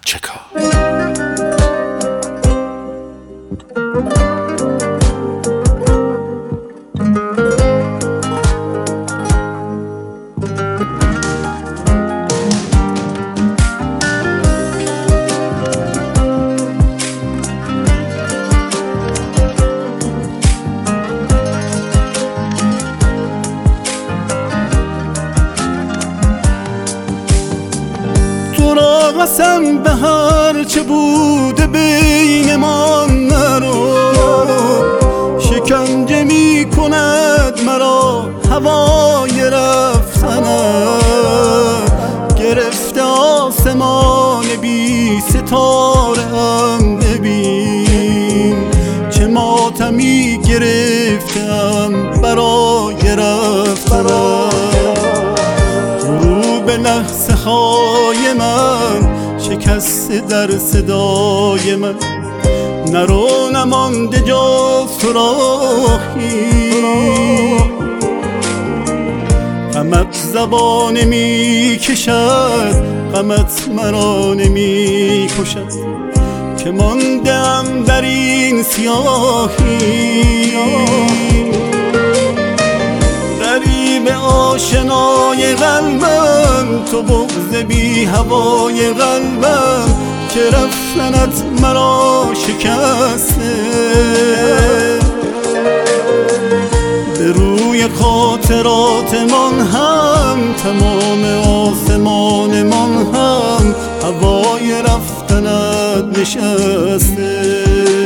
چکار. تو را قسم به هر چه بوده بین ما نرو، شکنجه می کند مرا هوای رفتنت، گرفته آسمان بی ستاره هم ببین چه ماتمی گرفتم برای رفتنت. به لحظه های من شکسته در صدای من، نرو نمانده جز تو راهی، غمت زبان می کشد غمت مرا نمی کشد، که ماندم در این سیاهی. به آشنای قلبم تو بغض بی هوای قلبم، که رفتنت مرا شکسته، به روی خاطرات من هم تمام آسمان من هم هوای رفتنت نشسته.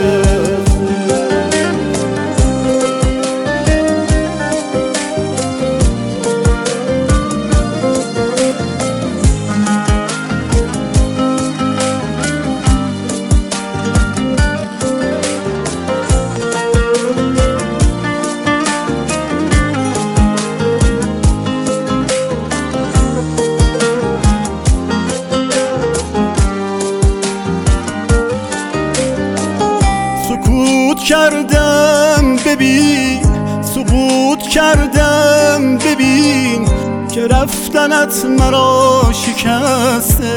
سکوت کردم ببین، سکوت کردم ببین که رفتنت مرا شکسته،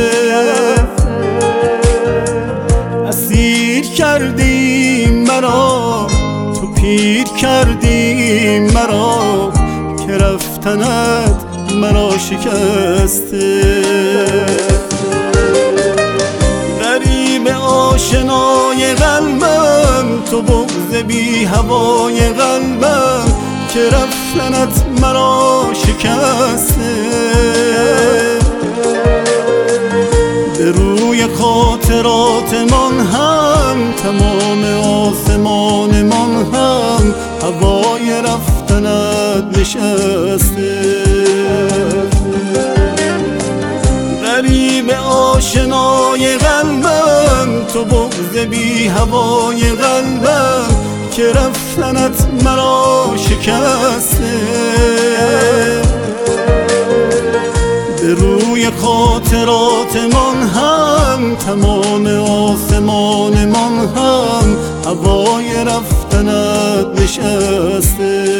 اسیر کردی مرا تو پیر کردی مرا، که رفتنت مرا شکسته. به آشنای قلبم تو بغض بی هوای قلبم، که رفتنت مرا شکسته، به روی خاطرات من هم تمام آسمان من هم هوای رفتنت نشسته. به آشنای قلبم تو بغض بی هوای قلبم، که رفتنت مرا شکسته، به روی خاطرات من هم تمام آسمان من هم هوای رفتنت نشسته.